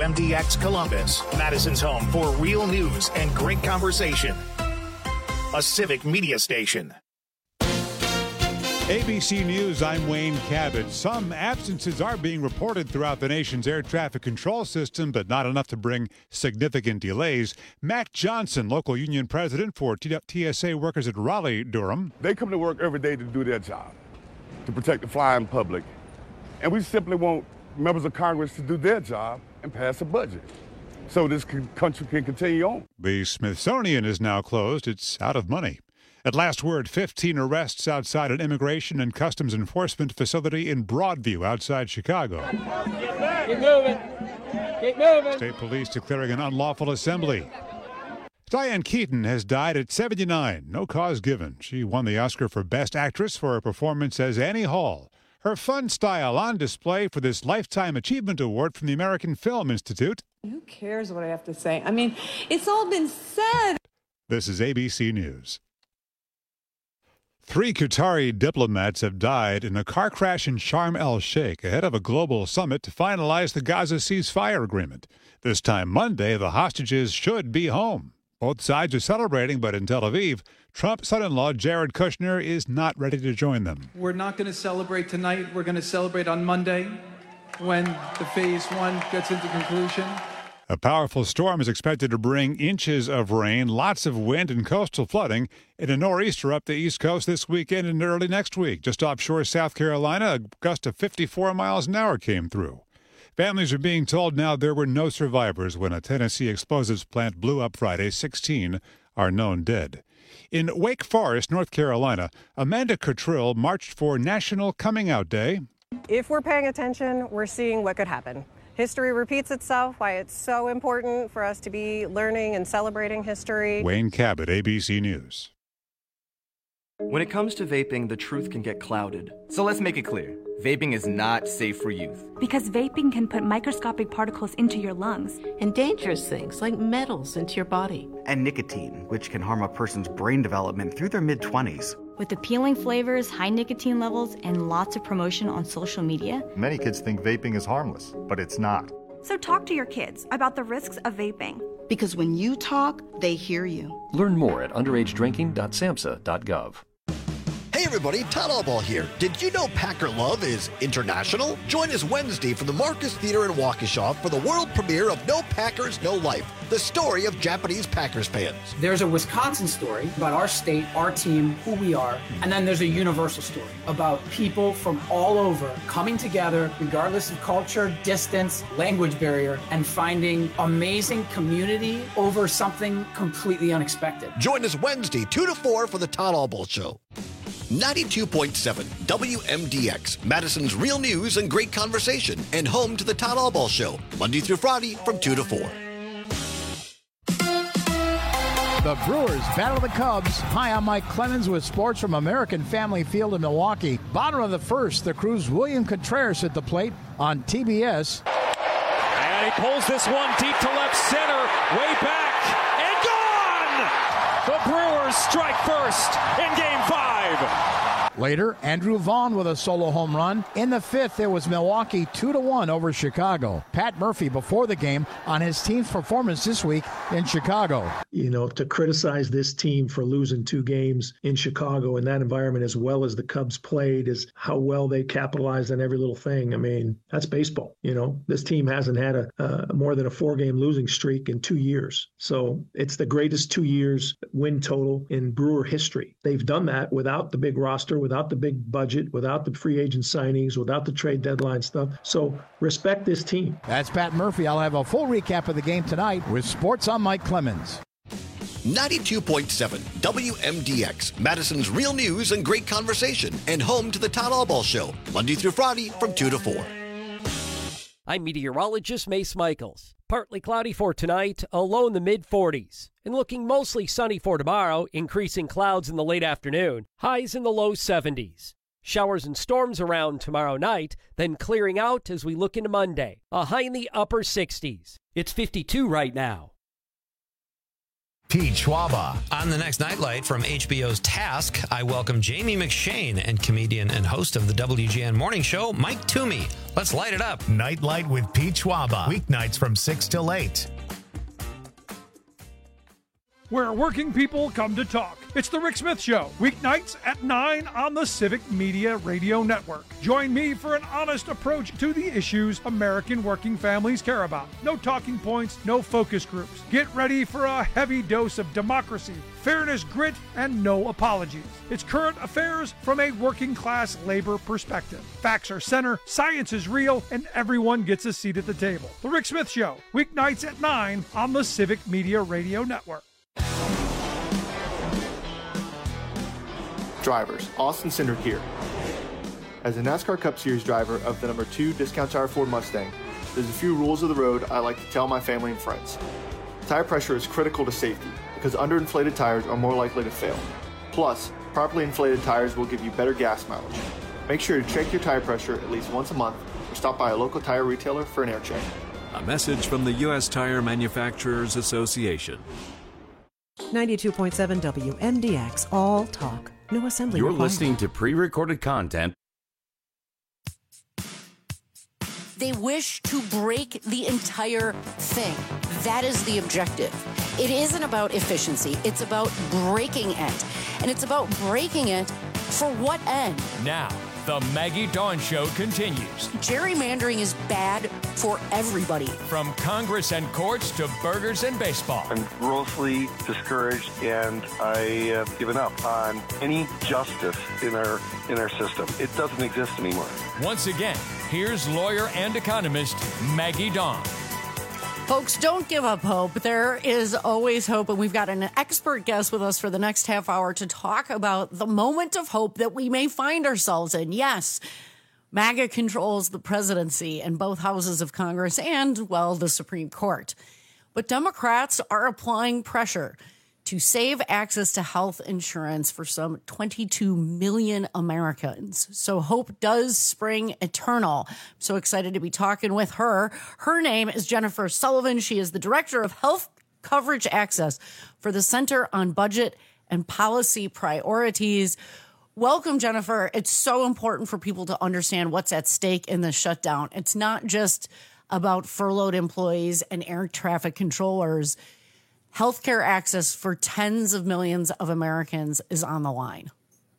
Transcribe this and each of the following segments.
WMDX Columbus, Madison's home for real news and great conversation. A civic media station. ABC News, I'm Wayne Cabot. Some absences are being reported throughout the nation's air traffic control system, but not enough to bring significant delays. Matt Johnson, local union president for TSA workers at Raleigh-Durham. They come to work every day to do their job, to protect the flying public. And we simply want members of Congress to do their job and pass a budget so this country can continue on. The Smithsonian is now closed. It's out of money. At last word, 15 arrests outside an immigration and customs enforcement facility in Broadview outside Chicago. Keep moving. Keep moving. State police declaring an unlawful assembly. Diane Keaton has died at 79. No cause given. She won the Oscar for Best Actress for her performance as Annie Hall. Her fun style on display for this Lifetime Achievement Award from the American Film Institute. Who cares what I have to say? I mean, it's all been said. This is ABC News. 3 Qatari diplomats have died in a car crash in Sharm el-Sheikh ahead of a global summit to finalize the Gaza ceasefire agreement. This time Monday, the hostages should be home. Both sides are celebrating, but in Tel Aviv, Trump's son-in-law Jared Kushner is not ready to join them. We're not going to celebrate tonight. We're going to celebrate on Monday when the phase 1 gets into conclusion. A powerful storm is expected to bring inches of rain, lots of wind, and coastal flooding in a nor'easter up the East Coast this weekend and early next week. Just offshore South Carolina, a gust of 54 miles an hour came through. Families are being told now there were no survivors when a Tennessee explosives plant blew up Friday. 16 are known dead. In Wake Forest, North Carolina, Amanda Cottrell marched for National Coming Out Day. If we're paying attention, we're seeing what could happen. History repeats itself, why it's so important for us to be learning and celebrating history. Wayne Cabot, ABC News. When it comes to vaping, the truth can get clouded. So let's make it clear. Vaping is not safe for youth. Because vaping can put microscopic particles into your lungs. And dangerous things like metals into your body. And nicotine, which can harm a person's brain development through their mid-20s. With appealing flavors, high nicotine levels, and lots of promotion on social media. Many kids think vaping is harmless, but it's not. So talk to your kids about the risks of vaping. Because when you talk, they hear you. Learn more at underagedrinking.samhsa.gov. Hey everybody, Todd Allball here. Did you know Packer Love is international? Join us Wednesday from the Marcus Theater in Waukesha for the world premiere of No Packers, No Life, the story of Japanese Packers fans. There's a Wisconsin story about our state, our team, who we are, and then there's a universal story about people from all over coming together, regardless of culture, distance, language barrier, and finding amazing community over something completely unexpected. Join us Wednesday, 2 to 4 for the Todd Allball Show. 92.7 WMDX, Madison's real news and great conversation, and home to the Todd Allball Show, Monday through Friday from 2 to 4. The Brewers battle the Cubs. Hi, I'm Mike Clemens with sports from American Family Field in Milwaukee. Bottom of the first, the Crew's William Contreras at the plate on TBS. And he pulls this one deep to left center, way back, and gone! The Brewers strike first in Game 5. Later, Andrew Vaughn with a solo home run. In the fifth, it was Milwaukee 2-1 over Chicago. Pat Murphy before the game on his team's performance this week in Chicago. You know, to criticize this team for losing 2 games in Chicago in that environment as well as the Cubs played is how well they capitalized on every little thing. I mean, that's baseball. You know, this team hasn't had a more than a 4-game losing streak in 2 years. So it's the greatest 2 years win total in Brewer history. They've done that without the big roster, without the big budget, without the free agent signings, without the trade deadline stuff. So respect this team. That's Pat Murphy. I'll have a full recap of the game tonight with Sports on Mike Clemens. 92.7 WMDX, Madison's real news and great conversation, and home to the Todd Allball Show, Monday through Friday from 2 to 4. I'm meteorologist Mace Michaels. Partly cloudy for tonight, a low in the mid-40s. And looking mostly sunny for tomorrow, increasing clouds in the late afternoon, highs in the low 70s. Showers and storms around tomorrow night, then clearing out as we look into Monday, a high in the upper 60s. It's 52 right now. Pete Schwaba. On the next Nightlight from HBO's Task, I welcome Jamie McShane and comedian and host of the WGN Morning Show, Mike Toomey. Let's light it up. Nightlight with Pete Schwaba. Weeknights from 6 till 8. Where working people come to talk. It's the Rick Smith Show, weeknights at 9 on the Civic Media Radio Network. Join me for an honest approach to the issues American working families care about. No talking points, no focus groups. Get ready for a heavy dose of democracy, fairness, grit, and no apologies. It's current affairs from a working class labor perspective. Facts are center, science is real, and everyone gets a seat at the table. The Rick Smith Show, weeknights at 9 on the Civic Media Radio Network. Drivers, Austin Cindric here. As a NASCAR Cup Series driver of the number 2 Discount Tire Ford Mustang, there's a few rules of the road I like to tell my family and friends. Tire pressure is critical to safety because underinflated tires are more likely to fail. Plus, properly inflated tires will give you better gas mileage. Make sure to check your tire pressure at least once a month or stop by a local tire retailer for an air check. A message from the U.S. Tire Manufacturers Association. 92.7 WMDX, all talk. No assembly You're required. listening to pre-recorded content. They wish to break the entire thing. That is the objective. It isn't about efficiency. It's about breaking it. And it's about breaking it for what end? Now, the Maggie Dawn Show continues. Gerrymandering is bad for everybody. From Congress and courts to burgers and baseball. I'm grossly discouraged, and I have given up on any justice in our system. It doesn't exist anymore. Once again, here's lawyer and economist Maggie Dawn. Folks, don't give up hope. There is always hope, and we've got an expert guest with us for the next half hour to talk about the moment of hope that we may find ourselves in. Yes, MAGA controls the presidency and both houses of Congress and, well, the Supreme Court. But Democrats are applying pressure to save access to health insurance for some 22 million Americans. So hope does spring eternal. I'm so excited to be talking with her. Her name is Jennifer Sullivan. She is the Director of Health Coverage Access for the Center on Budget and Policy Priorities. Welcome, Jennifer. It's so important for people to understand what's at stake in the shutdown. It's not just about furloughed employees and air traffic controllers. Healthcare access for tens of millions of Americans is on the line.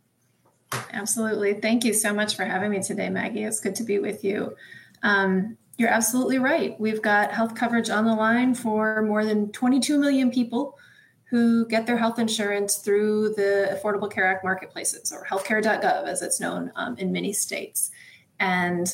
Absolutely. Thank you so much for having me today, Maggie. It's good to be with you. You're absolutely right. We've got health coverage on the line for more than 22 million people who get their health insurance through the Affordable Care Act marketplaces, or healthcare.gov as it's known in many states. And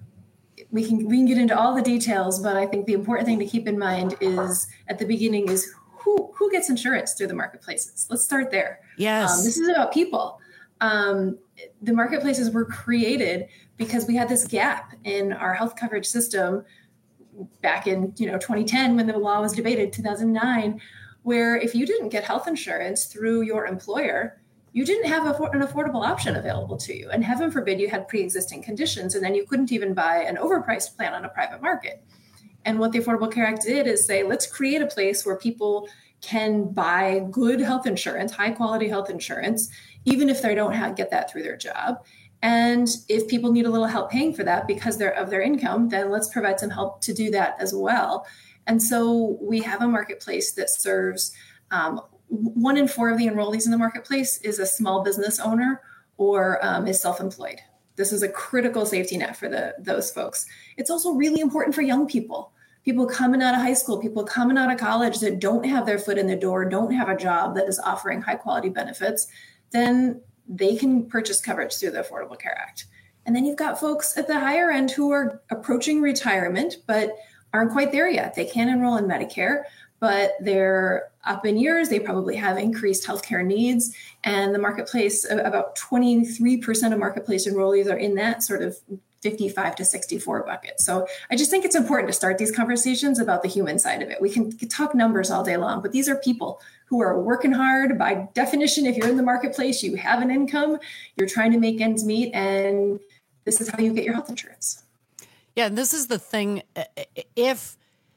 we can get into all the details, but I think the important thing to keep in mind is at the beginning is who gets insurance through the marketplaces. Let's start there. Yes. This is about people. The marketplaces were created because we had this gap in our health coverage system back in 2010 when the law was debated, 2009, where if you didn't get health insurance through your employer, you didn't have an affordable option available to you. And heaven forbid you had pre-existing conditions, and then you couldn't even buy an overpriced plan on a private market. And what the Affordable Care Act did is say, let's create a place where people can buy good health insurance, high quality health insurance, even if they don't get that through their job. And if people need a little help paying for that because of their income, then let's provide some help to do that as well. And so we have a marketplace that serves 1 in 4 of the enrollees in the marketplace is a small business owner or is self-employed. This is a critical safety net for those folks. It's also really important for young people coming out of high school, people coming out of college that don't have their foot in the door, don't have a job that is offering high quality benefits. Then they can purchase coverage through the Affordable Care Act. And then you've got folks at the higher end who are approaching retirement, but aren't quite there yet. They can enroll in Medicare, but they're up in years. They probably have increased healthcare needs. And the marketplace, about 23% of marketplace enrollees are in that sort of 55 to 64 bucket. So I just think it's important to start these conversations about the human side of it. We can talk numbers all day long, but these are people who are working hard. By definition, if you're in the marketplace, you have an income, you're trying to make ends meet, and this is how you get your health insurance. Yeah, and this is the thing. If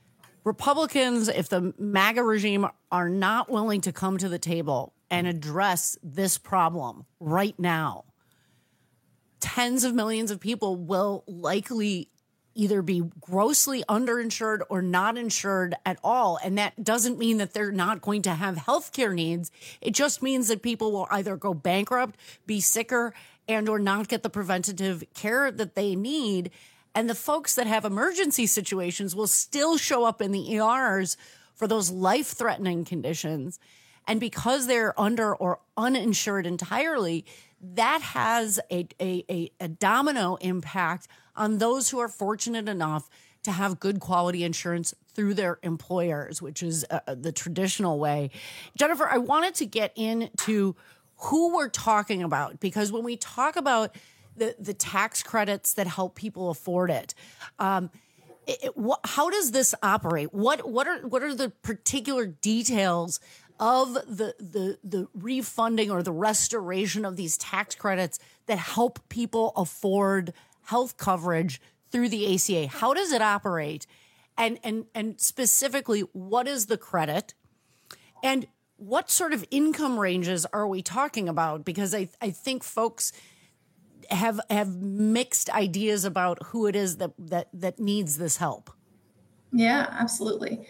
Republicans, if the MAGA regime are not willing to come to the table and address this problem right now, tens of millions of people will likely either be grossly underinsured or not insured at all. And that doesn't mean that they're not going to have health care needs. It just means that people will either go bankrupt, be sicker, and or not get the preventative care that they need. And the folks that have emergency situations will still show up in the ERs for those life-threatening conditions. And because they're under or uninsured entirely, that has a domino impact on those who are fortunate enough to have good quality insurance through their employers, which is the traditional way. Jennifer, I wanted to get into who we're talking about, because when we talk about the tax credits that help people afford it, how does this operate? What are the particular details of the refunding or the restoration of these tax credits that help people afford health coverage through the ACA? How does it operate? And specifically, what is the credit? And what sort of income ranges are we talking about? Because I think folks have mixed ideas about who it is that needs this help. Yeah, absolutely.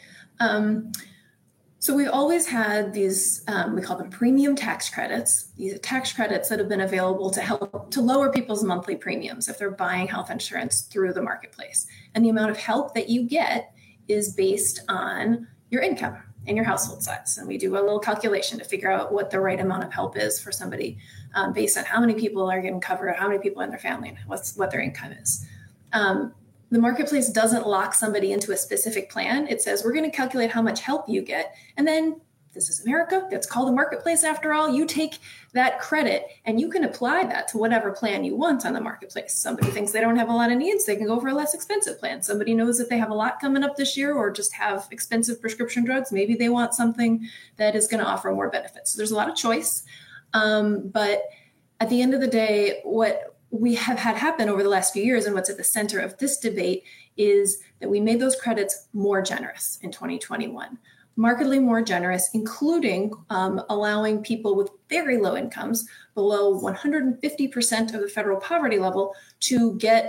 So we always had these, we call them premium tax credits. These are tax credits that have been available to help to lower people's monthly premiums if they're buying health insurance through the marketplace. And the amount of help that you get is based on your income and your household size. And we do a little calculation to figure out what the right amount of help is for somebody based on how many people are getting covered, how many people in their family, and what their income is. The marketplace doesn't lock somebody into a specific plan. It says, we're going to calculate how much help you get. And then this is America. It's called the marketplace after all. You take that credit and you can apply that to whatever plan you want on the marketplace. Somebody thinks they don't have a lot of needs. They can go for a less expensive plan. Somebody knows that they have a lot coming up this year or just have expensive prescription drugs. Maybe they want something that is going to offer more benefits. So there's a lot of choice. But at the end of the day, what we have had happen over the last few years and what's at the center of this debate is that we made those credits more generous in 2021, markedly more generous, including allowing people with very low incomes below 150% of the federal poverty level to get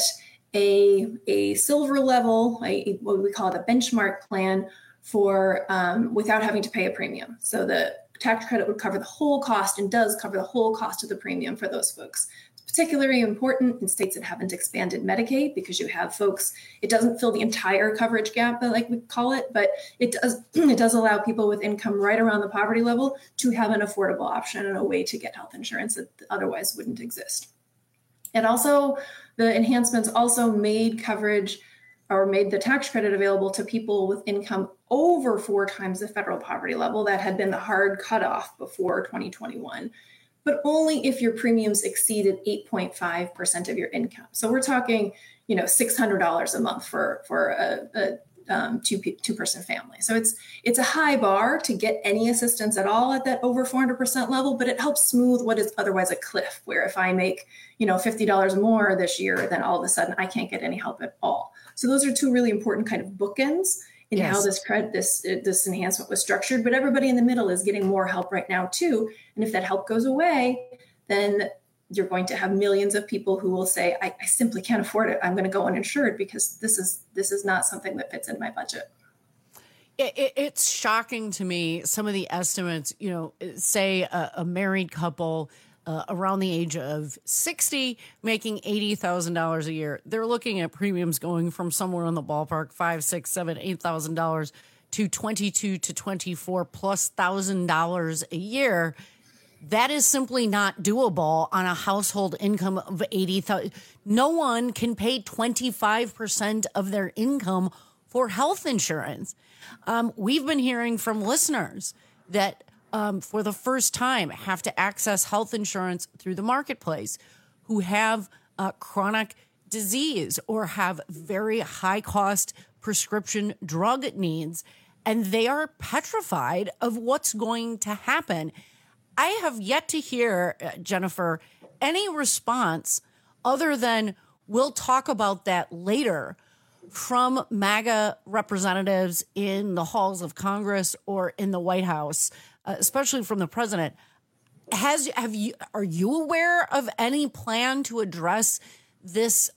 a silver level, what we call it a benchmark plan for without having to pay a premium. So the tax credit would cover the whole cost and does cover the whole cost of the premium for those folks. Particularly important in states that haven't expanded Medicaid, because you have folks, it doesn't fill the entire coverage gap, like we call it, but it does allow people with income right around the poverty level to have an affordable option and a way to get health insurance that otherwise wouldn't exist. And also, the enhancements also made coverage or made the tax credit available to people with income over 4 times the federal poverty level. That had been the hard cutoff before 2021. But only if your premiums exceeded 8.5% of your income. So we're talking, $600 a month for a two-person family. So it's a high bar to get any assistance at all at that over 400% level, but it helps smooth what is otherwise a cliff, where if I make, $50 more this year, then all of a sudden I can't get any help at all. So those are 2 really important kind of bookends in how this enhancement was structured, but everybody in the middle is getting more help right now too. And if that help goes away, then you're going to have millions of people who will say, I simply can't afford it. I'm going to go uninsured because this is not something that fits in my budget. It's shocking to me, some of the estimates, say a married couple around the age of 60, making $80,000 a year. They're looking at premiums going from somewhere in the ballpark, $5,000, $6,000, $7,000, $8,000 to $22,000 to $24,000+ a year. That is simply not doable on a household income of $80,000. No one can pay 25% of their income for health insurance. We've been hearing from listeners that for the first time have to access health insurance through the marketplace, who have chronic disease or have very high cost prescription drug needs, and they are petrified of what's going to happen. I have yet to hear, Jennifer, any response other than we'll talk about that later from MAGA representatives in the halls of Congress or in the White House, especially from the president. Are you aware of any plan to address this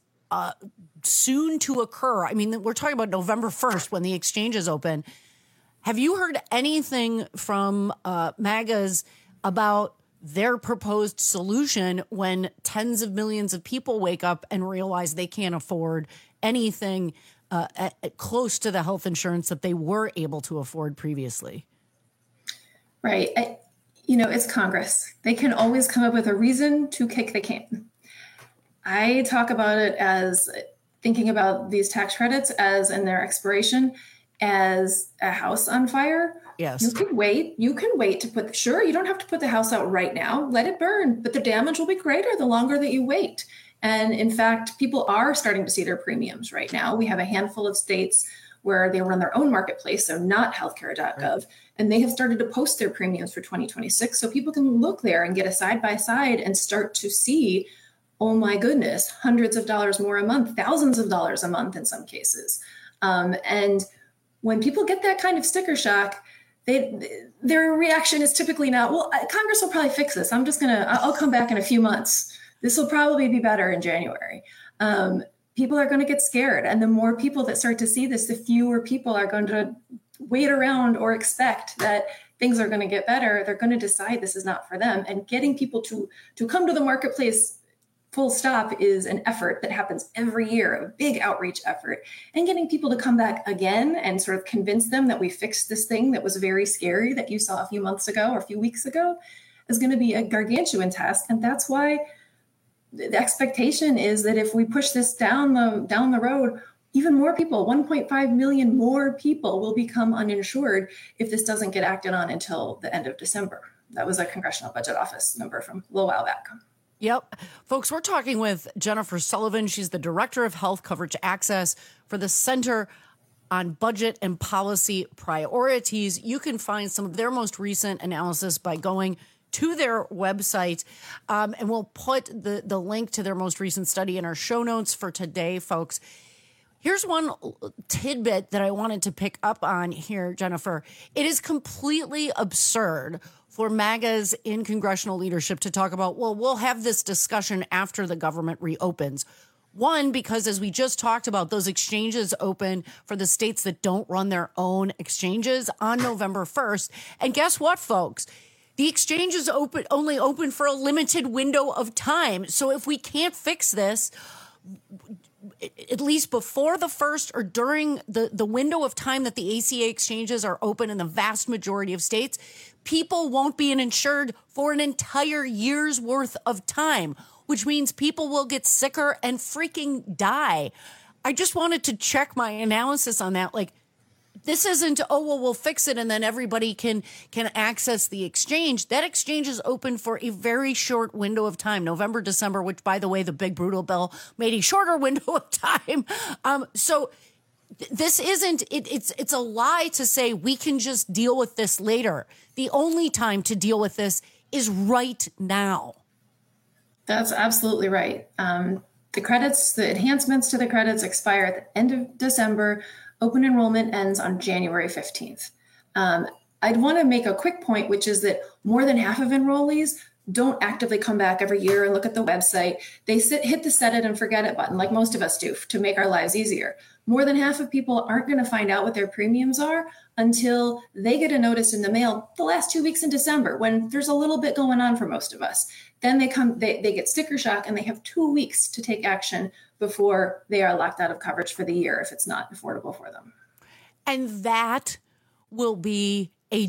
soon to occur? I mean, we're talking about November 1st when the exchanges open. Have you heard anything from MAGAs about their proposed solution when tens of millions of people wake up and realize they can't afford anything close to the health insurance that they were able to afford previously? Right. It's Congress. They can always come up with a reason to kick the can. I talk about it as thinking about these tax credits as in their expiration as a house on fire. Yes. You can wait to put, sure, you don't have to put the house out right now, let it burn, but the damage will be greater the longer that you wait. And in fact, people are starting to see their premiums right now. We have a handful of states where they run their own marketplace, so not healthcare.gov, and they have started to post their premiums for 2026. So people can look there and get a side-by-side and start to see, oh my goodness, hundreds of dollars more a month, thousands of dollars a month in some cases. And when people get that kind of sticker shock, their reaction is typically not, well, Congress will probably fix this. I'll come back in a few months. This will probably be better in January. People are going to get scared. And the more people that start to see this, the fewer people are going to wait around or expect that things are going to get better. They're going to decide this is not for them. And getting people to come to the marketplace full stop is an effort that happens every year, a big outreach effort. And getting people to come back again and sort of convince them that we fixed this thing that was very scary that you saw a few months ago or a few weeks ago is going to be a gargantuan task. And that's why the expectation is that if we push this down the road, even more people, 1.5 million more people will become uninsured if this doesn't get acted on until the end of December. That was a Congressional Budget Office number from a little while back. Yep. Folks, we're talking with Jennifer Sullivan. She's the Director of Health Coverage Access for the Center on Budget and Policy Priorities. You can find some of their most recent analysis by going to their website. And we'll put the link to their most recent study in our show notes for today, folks. Here's one tidbit that I wanted to pick up on here, Jennifer. It is completely absurd for MAGAs in congressional leadership to talk about, well, we'll have this discussion after the government reopens. One, because as we just talked about, those exchanges open for the states that don't run their own exchanges on November 1st. And guess what, folks? The exchange is only open for a limited window of time. So if we can't fix this, at least before the 1st or during the window of time that the ACA exchanges are open in the vast majority of states, people won't be insured for an entire year's worth of time, which means people will get sicker and freaking die. I just wanted to check my analysis on that. Like, this isn't, oh, well, we'll fix it and then everybody can access the exchange. That exchange is open for a very short window of time, November, December, which, by the way, the big brutal bill made a shorter window of time. So this isn't, it's a lie to say we can just deal with this later. The only time to deal with this is right now. That's absolutely right. The credits, the enhancements to the credits expire at the end of December. Open enrollment ends on January 15th. I'd want to make a quick point, which is that more than half of enrollees don't actively come back every year and look at the website. They hit the set it and forget it button like most of us do to make our lives easier. More than half of people aren't going to find out what their premiums are until they get a notice in the mail the last 2 weeks in December, when there's a little bit going on for most of us. Then they get sticker shock and they have 2 weeks to take action before they are locked out of coverage for the year if it's not affordable for them. And that will be a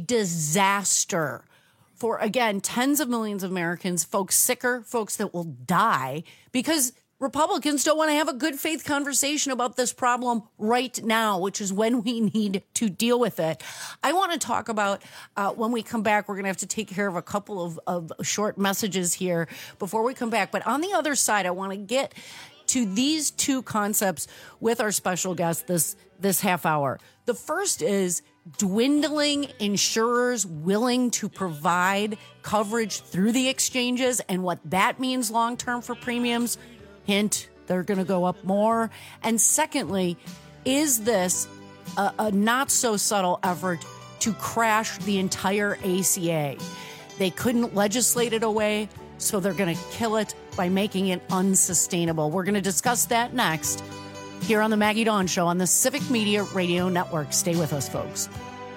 disaster for, again, tens of millions of Americans, folks sicker, folks that will die because Republicans don't want to have a good faith conversation about this problem right now, which is when we need to deal with it. I want to talk about when we come back, we're going to have to take care of a couple of short messages here before we come back. But on the other side, I want to get to these two concepts with our special guest this half hour. The first is dwindling insurers willing to provide coverage through the exchanges and what that means long-term for premiums. Hint, they're going to go up more. And secondly, Is this a not so subtle effort to crash the entire ACA? They couldn't legislate it away, so they're going to kill it by making it unsustainable. We're going to discuss that next here on the Maggie Dawn Show on the Civic Media Radio Network. Stay with us, folks.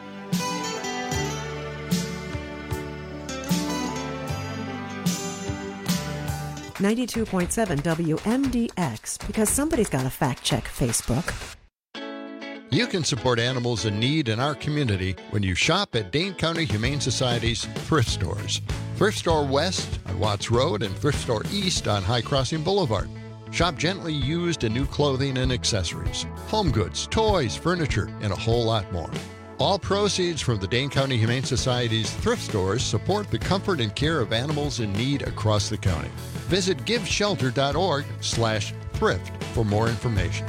.7 WMDX, because somebody's got to fact-check Facebook. You can support animals in need in our community when you shop at Dane County Humane Society's thrift stores. Thrift Store West on Watts Road and Thrift Store East on High Crossing Boulevard. Shop gently used and new clothing and accessories, home goods, toys, furniture, and a whole lot more. All proceeds from the Dane County Humane Society's thrift stores support the comfort and care of animals in need across the county. Visit giveshelter.org/thrift for more information.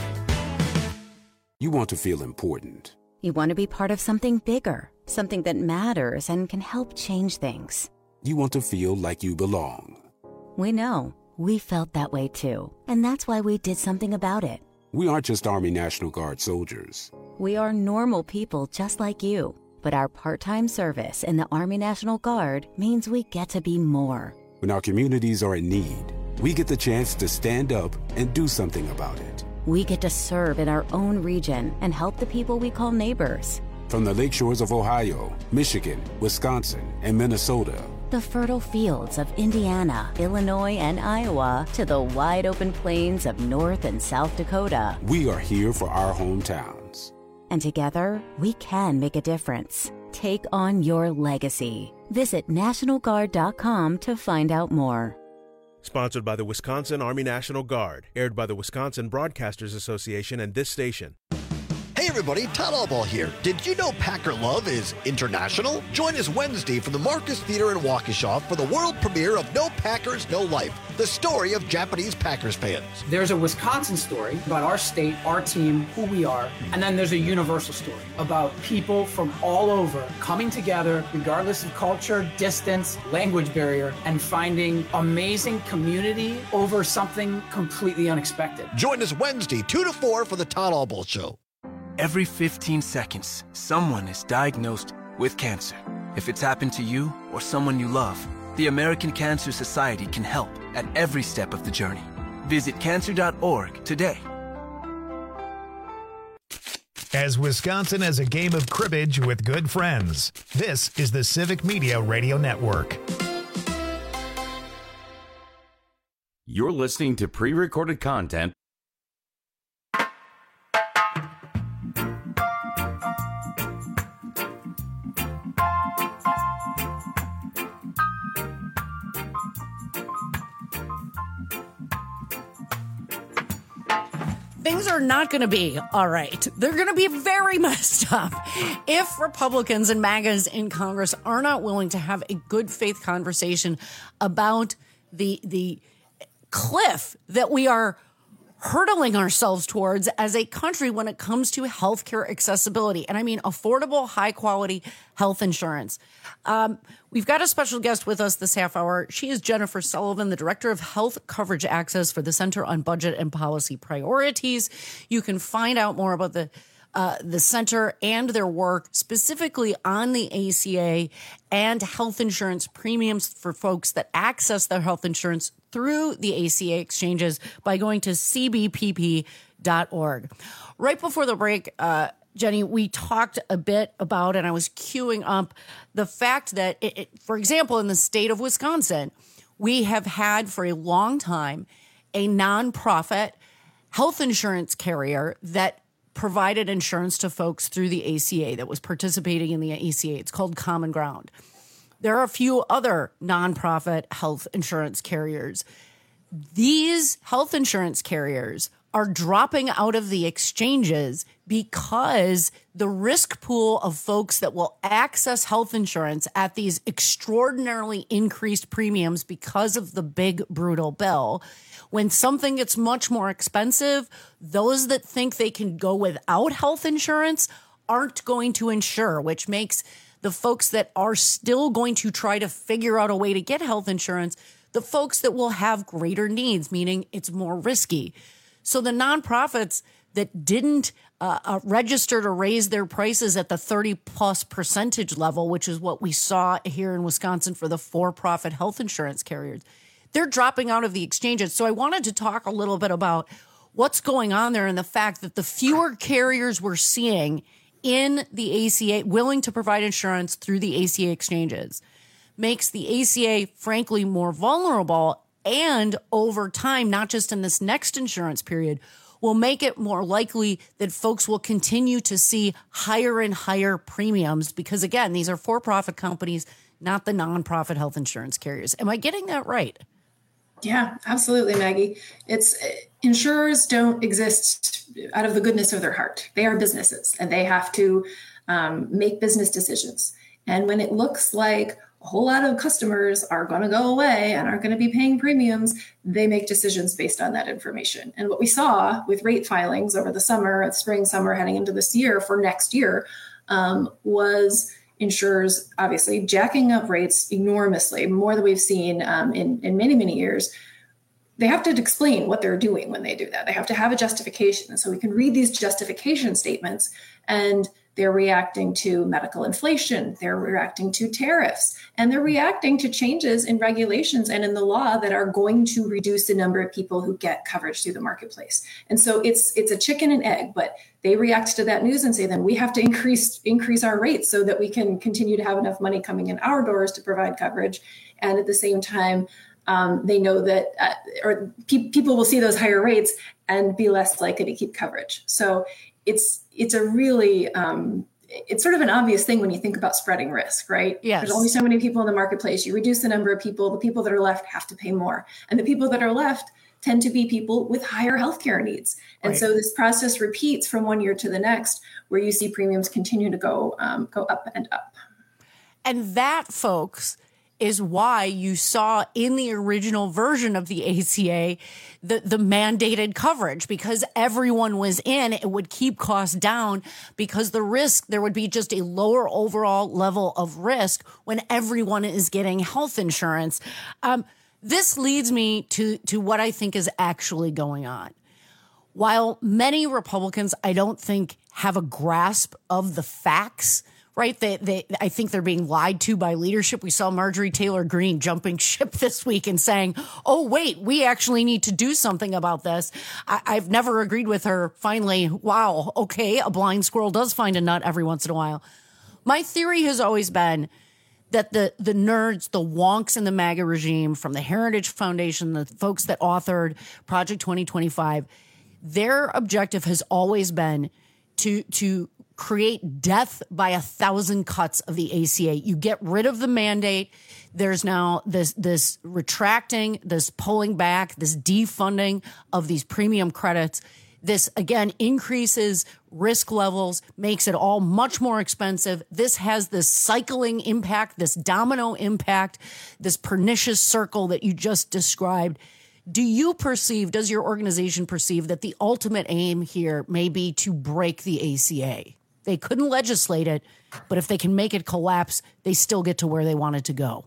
You want to feel important. You want to be part of something bigger, something that matters and can help change things. You want to feel like you belong. We know. We felt that way too. And that's why we did something about it. We aren't just Army National Guard soldiers. We are normal people just like you. But our part-time service in the Army National Guard means we get to be more. When our communities are in need, we get the chance to stand up and do something about it. We get to serve in our own region and help the people we call neighbors. From the lake shores of Ohio, Michigan, Wisconsin, and Minnesota, the fertile fields of Indiana, Illinois, and Iowa, to the wide open plains of North and South Dakota, we are here for our hometowns. And together, we can make a difference. Take on your legacy. Visit NationalGuard.com to find out more. Sponsored by the Wisconsin Army National Guard. Aired by the Wisconsin Broadcasters Association and this station. Hey everybody, Todd Allball here. Did you know Packer Love is international? Join us Wednesday from the Marcus Theater in Waukesha for the world premiere of No Packers, No Life, the story of Japanese Packers fans. There's a Wisconsin story about our state, our team, who we are, and then there's a universal story about people from all over coming together, regardless of culture, distance, language barrier, and finding amazing community over something completely unexpected. Join us Wednesday, 2 to 4 for the Todd Allball Show. Every 15 seconds, someone is diagnosed with cancer. If it's happened to you or someone you love, the American Cancer Society can help at every step of the journey. Visit cancer.org today. As Wisconsin as a game of cribbage with good friends, this is the Civic Media Radio Network. You're listening to pre-recorded content. Things are not going to be all right. They're going to be very messed up if Republicans and MAGAs in Congress are not willing to have a good faith conversation about the cliff that we are hurtling ourselves towards as a country when it comes to healthcare accessibility. And I mean affordable, high quality health insurance. We've got a special guest with us this half hour. She is Jennifer Sullivan, the Director of Health Coverage Access for the Center on Budget and Policy Priorities. You can find out more about the center and their work specifically on the ACA and health insurance premiums for folks that access their health insurance through the ACA exchanges by going to cbpp.org. Right before the break, Jenny, we talked a bit about, and I was queuing up the fact that, for example, in the state of Wisconsin, we have had for a long time a nonprofit health insurance carrier that provided insurance to folks through the ACA that was participating in the ACA. It's called Common Ground. There are a few other nonprofit health insurance carriers. These health insurance carriers are dropping out of the exchanges because the risk pool of folks that will access health insurance at these extraordinarily increased premiums because of the big, brutal bill, when something gets much more expensive, those that think they can go without health insurance aren't going to insure, which makes the folks that are still going to try to figure out a way to get health insurance the folks that will have greater needs, meaning it's more risky. So the nonprofits that didn't register to raise their prices at the 30+% level, which is what we saw here in Wisconsin for the for-profit health insurance carriers. They're dropping out of the exchanges. So I wanted to talk a little bit about what's going on there and the fact that the fewer carriers we're seeing in the ACA willing to provide insurance through the ACA exchanges makes the ACA, frankly, more vulnerable, and over time, not just in this next insurance period, will make it more likely that folks will continue to see higher and higher premiums because, again, these are for-profit companies, not the nonprofit health insurance carriers. Am I getting that right? Yeah, absolutely, Maggie. Insurers don't exist out of the goodness of their heart. They are businesses, and they have to make business decisions. And when it looks like a whole lot of customers are going to go away and aren't going to be paying premiums, they make decisions based on that information. And what we saw with rate filings over the summer, spring, summer, heading into this year for next year, was insurers obviously jacking up rates enormously, more than we've seen in many, many years. They have to explain what they're doing when they do that. They have to have a justification. And so we can read these justification statements, and they're reacting to medical inflation, they're reacting to tariffs, and they're reacting to changes in regulations and in the law that are going to reduce the number of people who get coverage through the marketplace. And so it's a chicken and egg, but they react to that news and say, then we have to increase our rates so that we can continue to have enough money coming in our doors to provide coverage. And at the same time, they know that people will see those higher rates and be less likely to keep coverage. So it's a really, it's sort of an obvious thing when you think about spreading risk, right? Yes. There's only so many people in the marketplace. You reduce the number of people, the people that are left have to pay more. And the people that are left tend to be people with higher healthcare needs. And Right. so this process repeats from one year to the next, where you see premiums continue to go up and up. And that, folks, is why you saw in the original version of the ACA the mandated coverage, because everyone was in. It would keep costs down because there would be just a lower overall level of risk when everyone is getting health insurance. This leads me to what I think is actually going on. While many Republicans, I don't think, have a grasp of the facts, right? I think they're being lied to by leadership. We saw Marjorie Taylor Greene jumping ship this week and saying, oh, wait, we actually need to do something about this. I've never agreed with her. Finally, wow, okay, a blind squirrel does find a nut every once in a while. My theory has always been that the nerds, the wonks in the MAGA regime, from the Heritage Foundation, the folks that authored Project 2025, their objective has always been to create death by 1,000 cuts of the ACA. You get rid of the mandate. There's now this retracting, this pulling back, this defunding of these premium credits. This, again, increases risk levels, makes it all much more expensive. This has this cycling impact, this domino impact, this pernicious circle that you just described. Does your organization perceive that the ultimate aim here may be to break the ACA? They couldn't legislate it, but if they can make it collapse, they still get to where they want it to go.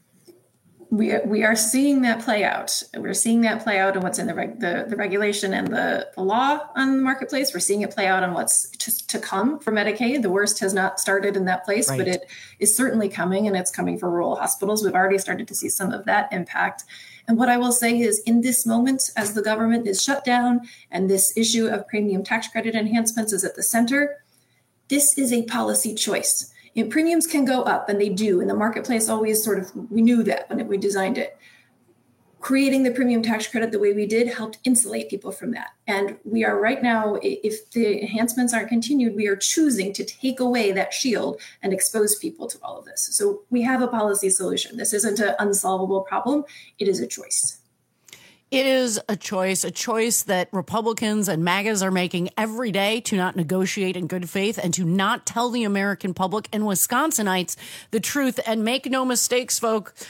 We are seeing that play out. We're seeing that play out in what's in the regulation and the law on the marketplace. We're seeing it play out on what's to come for Medicaid. The worst has not started in that place, but it is certainly coming, and it's coming for rural hospitals. We've already started to see some of that impact. And what I will say is, in this moment, as the government is shut down and this issue of premium tax credit enhancements is at the center, this is a policy choice. Premiums can go up, and they do. And the marketplace always we knew that when we designed it. Creating the premium tax credit the way we did helped insulate people from that. And we are right now, if the enhancements aren't continued, we are choosing to take away that shield and expose people to all of this. So we have a policy solution. This isn't an unsolvable problem. It is a choice. It is a choice that Republicans and MAGAs are making every day to not negotiate in good faith and to not tell the American public and Wisconsinites the truth. And make no mistakes, folks.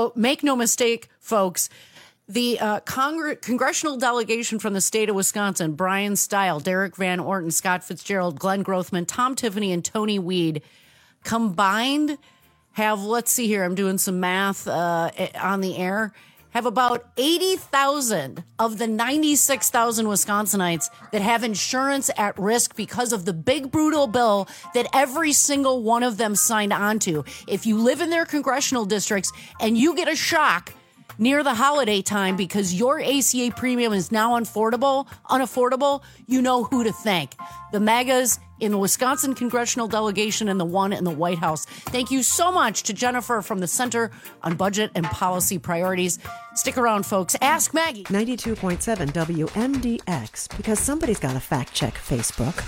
The congressional delegation from the state of Wisconsin, Brian Stile, Derek Van Orton, Scott Fitzgerald, Glenn Grothman, Tom Tiffany, and Tony Weed combined have, let's see here, I'm doing some math on the air, have about 80,000 of the 96,000 Wisconsinites that have insurance at risk because of the big, brutal bill that every single one of them signed on to. If you live in their congressional districts and you get a shock near the holiday time because your ACA premium is now unaffordable, you know who to thank. The MAGAs in the Wisconsin congressional delegation and the one in the White House. Thank you so much to Jennifer from the Center on Budget and Policy Priorities. Stick around, folks. Ask Maggie. 92.7 WMDX, because somebody's got to fact check Facebook.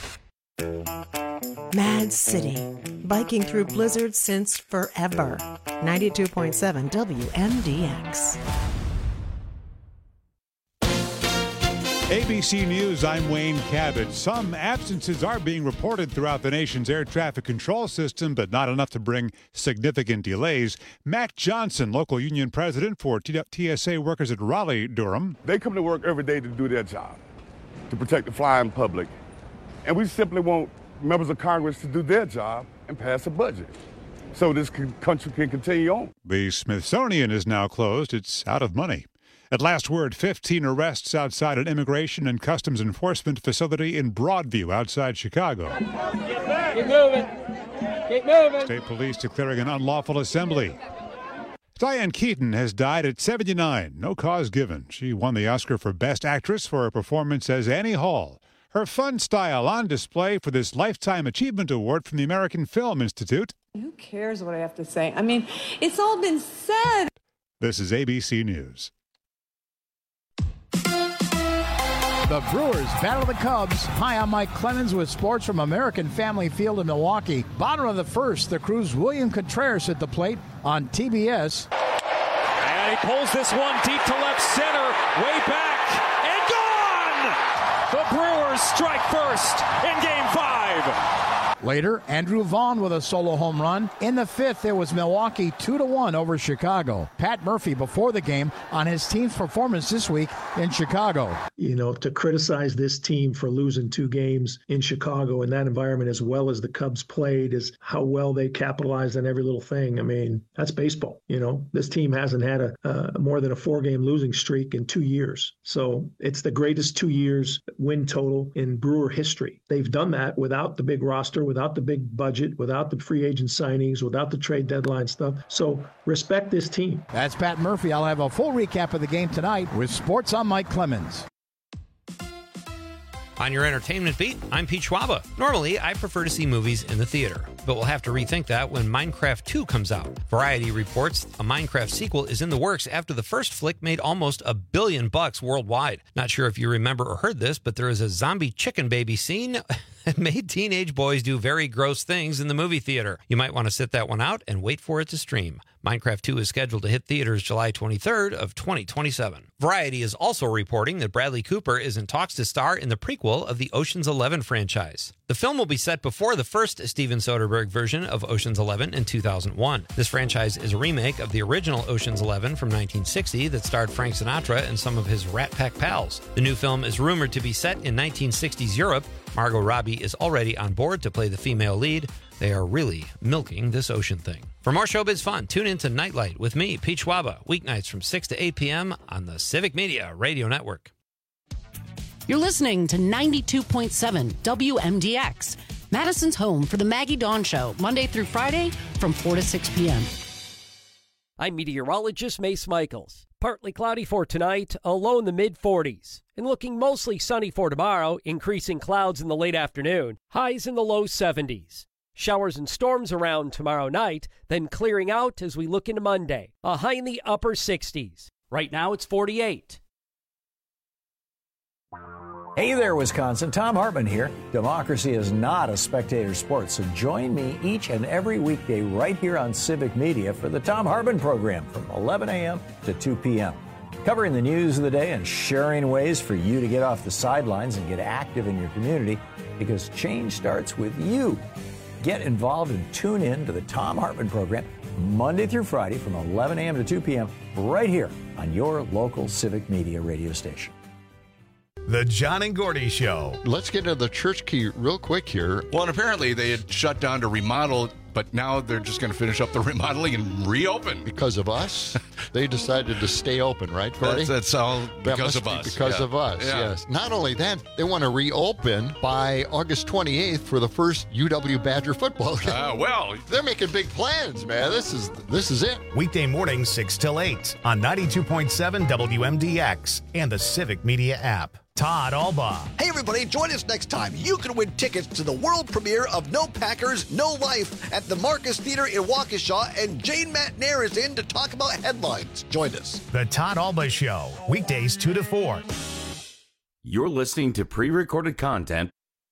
Mad City, biking through blizzards since forever. 92.7 WMDX. ABC News, I'm Wayne Cabot. Some absences are being reported throughout the nation's air traffic control system, but not enough to bring significant delays. Matt Johnson, local union president for TSA workers at Raleigh-Durham. They come to work every day to do their job, to protect the flying public. And we simply want members of Congress to do their job and pass a budget so this country can continue on. The Smithsonian is now closed. It's out of money. At last word, 15 arrests outside an immigration and customs enforcement facility in Broadview outside Chicago. Keep moving. Keep moving. State police declaring an unlawful assembly. Diane Keaton has died at 79. No cause given. She won the Oscar for Best Actress for her performance as Annie Hall. Her fun style on display for this Lifetime Achievement Award from the American Film Institute. Who cares what I have to say? I mean, it's all been said. This is ABC News. The Brewers battle the Cubs. Hi, I'm Mike Clemens with sports from American Family Field in Milwaukee. Bottom of the first, the Crew's William Contreras at the plate on TBS. And he pulls this one deep to left center, way back, and gone! The Brewers strike first in Game 5. Later, Andrew Vaughn with a solo home run. In the fifth, it was Milwaukee 2-1 over Chicago. Pat Murphy before the game on his team's performance this week in Chicago. You know, to criticize this team for losing 2 games in Chicago in that environment as well as the Cubs played is how well they capitalized on every little thing. I mean, that's baseball. You know, this team hasn't had a more than a 4-game losing streak in 2 years. So it's the greatest 2 years win total in Brewer history. They've done that without the big roster, without the big budget, without the free agent signings, without the trade deadline stuff. So respect this team. That's Pat Murphy. I'll have a full recap of the game tonight with Sports on Mike Clemens. On your entertainment beat, I'm Pete Schwaba. Normally, I prefer to see movies in the theater, but we'll have to rethink that when Minecraft 2 comes out. Variety reports a Minecraft sequel is in the works after the first flick made almost $1 billion worldwide. Not sure if you remember or heard this, but there is a zombie chicken baby scene that made teenage boys do very gross things in the movie theater. You might want to sit that one out and wait for it to stream. Minecraft 2 is scheduled to hit theaters July 23rd of 2027. Variety is also reporting that Bradley Cooper is in talks to star in the prequel of the Ocean's 11 franchise. The film will be set before the first Steven Soderbergh version of Ocean's 11 in 2001. This franchise is a remake of the original Ocean's 11 from 1960 that starred Frank Sinatra and some of his Rat Pack pals. The new film is rumored to be set in 1960s Europe. Margot Robbie is already on board to play the female lead. They are really milking this ocean thing. For more showbiz fun, tune in to Nightlight with me, Pete Schwaba, weeknights from 6 to 8 p.m. on the Civic Media Radio Network. You're listening to 92.7 WMDX, Madison's home for the Maggie Dawn Show, Monday through Friday from 4 to 6 p.m. I'm meteorologist Mace Michaels. Partly cloudy for tonight, a low in the mid-40s. And looking mostly sunny for tomorrow, increasing clouds in the late afternoon, highs in the low 70s. Showers and storms around tomorrow night, then clearing out as we look into Monday. A high in the upper 60s. Right now it's 48. Hey there, Wisconsin. Tom Hartman here. Democracy is not a spectator sport, so join me each and every weekday right here on Civic Media for the Tom Hartman program from 11 a.m. to 2 p.m. Covering the news of the day and sharing ways for you to get off the sidelines and get active in your community, because change starts with you. Get involved and tune in to the Tom Hartman program Monday through Friday from 11 a.m. to 2 p.m. right here on your local Civic Media radio station. The John and Gordy Show. Let's get into the church key real quick here. Well, and apparently they had shut down to remodel but now they're just going to finish up the remodeling and reopen. Because of us? They decided to stay open, right, Corey? That's all because of us. Because of us, yes. Not only that, they want to reopen by August 28th for the first UW Badger football game. Well, they're making big plans, man. This is it. Weekday mornings 6 till 8 on 92.7 WMDX and the Civic Media app. Todd Alba. Hey, everybody, join us next time. You can win tickets to the world premiere of No Packers, No Life at the Marcus Theater in Waukesha, and Jane Matnair is in to talk about headlines. Join us. The Todd Alba Show, weekdays 2 to 4. You're listening to pre-recorded content.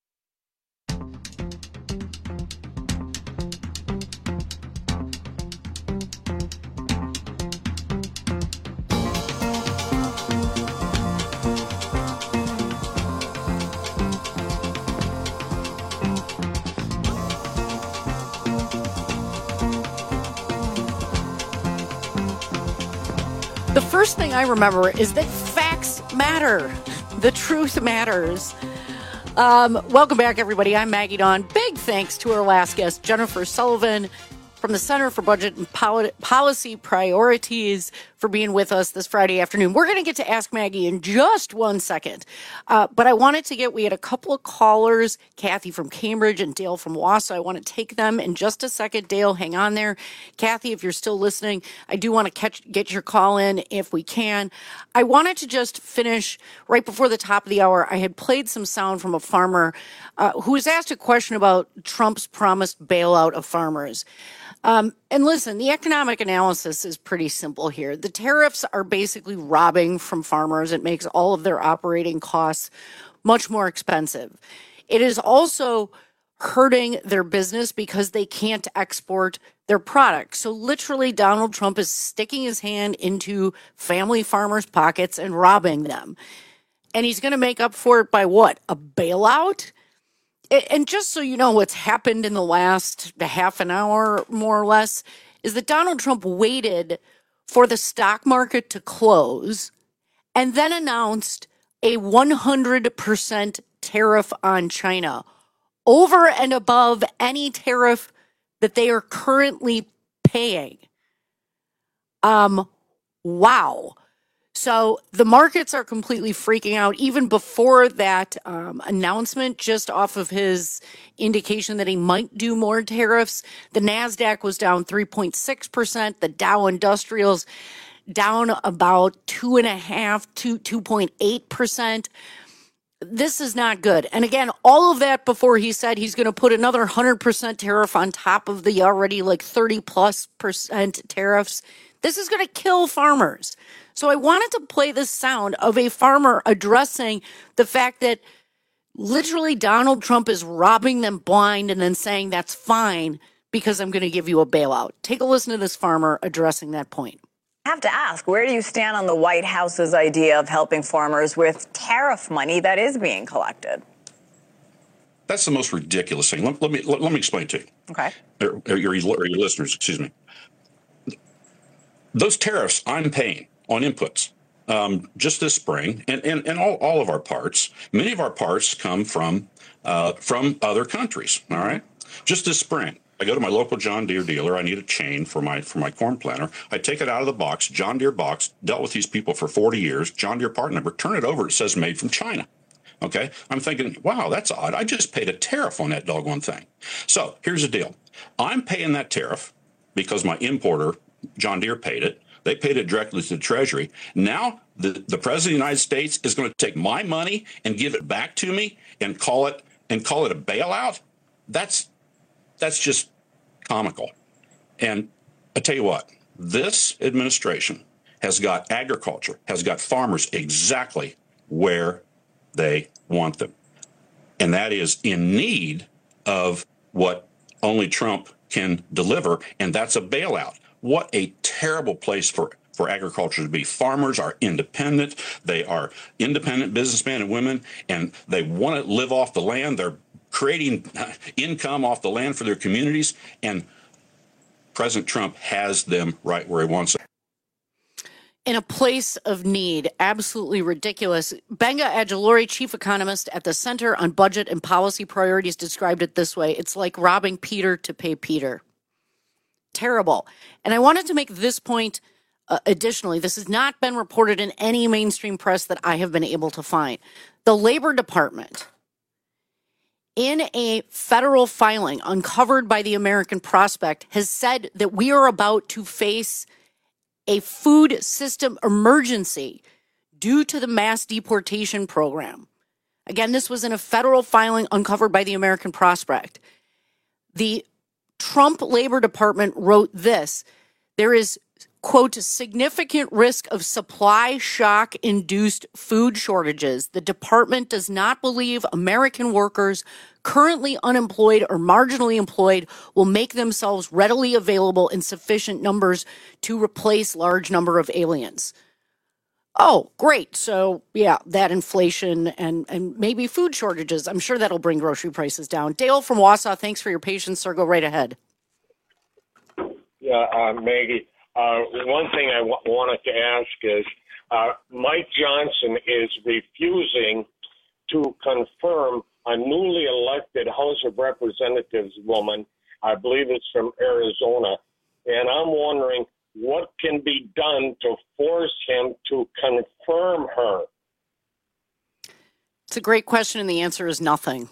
The first thing I remember is that facts matter. The truth matters. Welcome back, everybody. I'm Maggie Dawn. Big thanks to our last guest, Jennifer Sullivan, from the Center for Budget and Policy Priorities, for being with us this Friday afternoon. We're going to get to Ask Maggie in just 1 second. But I wanted to we had a couple of callers, Kathy from Cambridge and Dale from Wausau. I want to take them in just a second. Dale, hang on there. Kathy, if you're still listening, I do want to get your call in if we can. I wanted to just finish right before the top of the hour. I had played some sound from a farmer who was asked a question about Trump's promised bailout of farmers. And listen, the economic analysis is pretty simple here. The tariffs are basically robbing from farmers. It makes all of their operating costs much more expensive. It is also hurting their business because they can't export their products. So literally, Donald Trump is sticking his hand into family farmers' pockets and robbing them. And he's going to make up for it by what? A bailout? And just so you know what's happened in the last half an hour, more or less, is that Donald Trump waited for the stock market to close and then announced a 100% tariff on China over and above any tariff that they are currently paying. Wow. So the markets are completely freaking out even before that announcement, just off of his indication that he might do more tariffs. The NASDAQ was down 3.6%. The Dow Industrials down about 2.8%. This is not good. And again, all of that before he said he's going to put another 100% tariff on top of the already 30+% tariffs. This is going to kill farmers. So I wanted to play this sound of a farmer addressing the fact that literally Donald Trump is robbing them blind and then saying that's fine because I'm going to give you a bailout. Take a listen to this farmer addressing that point. I have to ask, where do you stand on the White House's idea of helping farmers with tariff money that is being collected? That's the most ridiculous thing. Let me explain to you. Okay. Or your listeners, excuse me. Those tariffs I'm paying on inputs just this spring, and all of our parts. Many of our parts come from other countries. All right, just this spring, I go to my local John Deere dealer. I need a chain for my corn planter. I take it out of the box, John Deere box. Dealt with these people for 40 years. John Deere part number. Turn it over. It says made from China. Okay, I'm thinking, wow, that's odd. I just paid a tariff on that doggone thing. So here's the deal. I'm paying that tariff because my importer, John Deere, paid it. They paid it directly to the Treasury. Now the President of the United States is going to take my money and give it back to me and call it a bailout. That's just comical. And I tell you what, this administration has got agriculture, has got farmers exactly where they want them. And that is in need of what only Trump can deliver, and that's a bailout. What a terrible place for agriculture to be. Farmers are independent. They are independent businessmen and women, and they want to live off the land. They're creating income off the land for their communities, and President Trump has them right where he wants them. In a place of need, absolutely ridiculous. Benga Ajilore, chief economist at the Center on Budget and Policy Priorities, described it this way. It's like robbing Peter to pay Peter. terrible. And I wanted to make this point additionally. This has not been reported in any mainstream press that I have been able to find. The Labor Department, in a federal filing uncovered by the American Prospect, has said that we are about to face a food system emergency due to the mass deportation program. Again, this was in a federal filing uncovered by the American Prospect. The Trump Labor Department wrote this: there is, quote, significant risk of supply shock-induced food shortages. The department does not believe American workers currently unemployed or marginally employed will make themselves readily available in sufficient numbers to replace large number of aliens. Oh, great. So, yeah, that inflation and maybe food shortages, I'm sure that'll bring grocery prices down. Dale from Wausau, thanks for your patience, sir. Go right ahead. Yeah, Maggie. One thing I wanted to ask is, Mike Johnson is refusing to confirm a newly elected House of Representatives woman, I believe it's from Arizona, and I'm wondering what can be done to force him to confirm her. It's a great question, and the answer is nothing.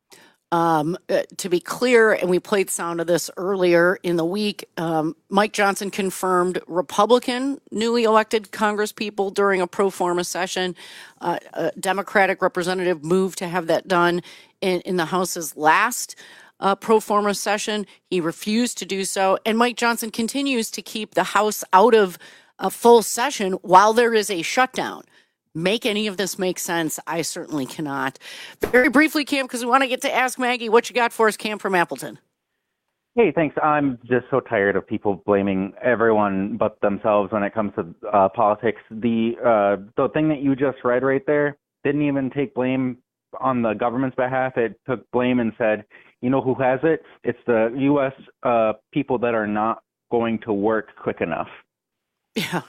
To be clear, and we played sound of this earlier in the week, Mike Johnson confirmed Republican newly elected Congress people during a pro forma session. A Democratic representative moved to have that done in the House's last pro forma session. He refused to do so. And Mike Johnson continues to keep the House out of a full session while there is a shutdown. Make any of this make sense? I certainly cannot. Very briefly, Cam, because we want to get to Ask Maggie. What you got for us, Cam from Appleton? Hey, thanks. I'm just so tired of people blaming everyone but themselves when it comes to politics. The thing that you just read right there didn't even take blame on the government's behalf. It took blame and said, you know who has it? It's the U.S. People that are not going to work quick enough. Yeah.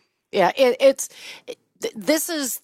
This is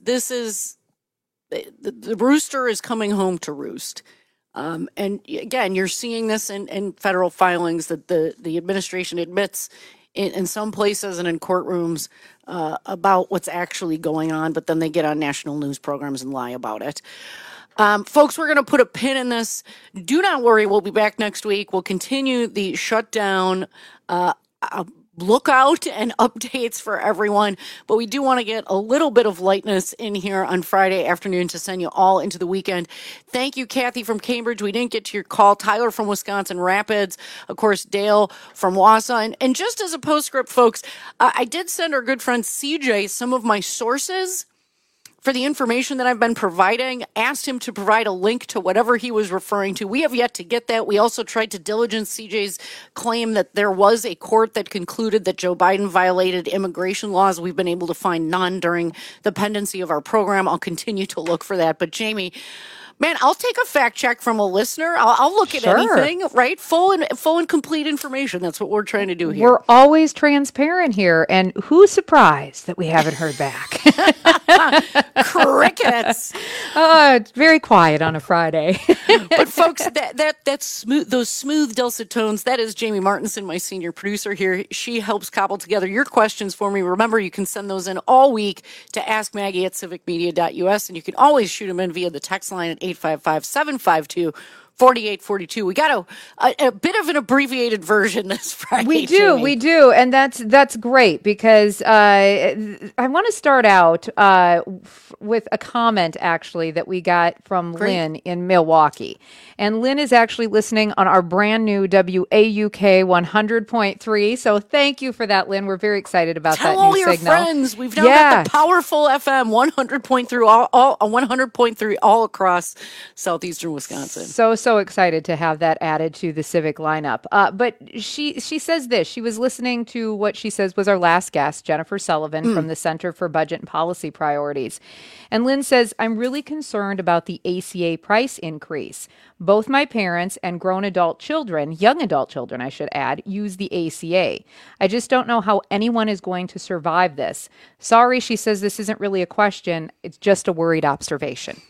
the rooster is coming home to roost. And again, you're seeing this in federal filings that the administration admits in some places and in courtrooms about what's actually going on, but then they get on national news programs and lie about it. Folks, we're going to put a pin in this. Do not worry. We'll be back next week. We'll continue the shutdown lookout and updates for everyone. But we do want to get a little bit of lightness in here on Friday afternoon to send you all into the weekend. Thank you, Kathy from Cambridge. We didn't get to your call. Tyler from Wisconsin Rapids. Of course, Dale from Wausau. And just as a postscript, folks, I did send our good friend CJ some of my sources for the information that I've been providing, asked him to provide a link to whatever he was referring to. We have yet to get that. We also tried to diligence CJ's claim that there was a court that concluded that Joe Biden violated immigration laws. We've been able to find none during the pendency of our program. I'll continue to look for that. But Jamie, man, I'll take a fact check from a listener. I'll look at anything, right? Full and complete information. That's what we're trying to do here. We're always transparent here. And who's surprised that we haven't heard back? Crickets. It's very quiet on a Friday. But folks, that's smooth, those smooth dulcet tones, that is Jamie Martinson, my senior producer here. She helps cobble together your questions for me. Remember, you can send those in all week to askmaggie@civicmedia.us, and you can always shoot them in via the text line at 855-752-4842. We got a bit of an abbreviated version this Friday. We do. And that's great because I want to start out with a comment, actually, that we got from Lynn in Milwaukee. And Lynn is actually listening on our brand new WAUK 100.3. So thank you for that, Lynn. We're very excited about that new signal. Tell all your friends. We've now got the powerful FM 100.3 all across southeastern Wisconsin. So excited to have that added to the Civic lineup. But she says this. She was listening to what she says was our last guest, Jennifer Sullivan from the Center for Budget and Policy Priorities. And Lynn says, I'm really concerned about the ACA price increase. Both my parents and grown adult children, young adult children, I should add, use the ACA. I just don't know how anyone is going to survive this. Sorry, she says this isn't really a question. It's just a worried observation.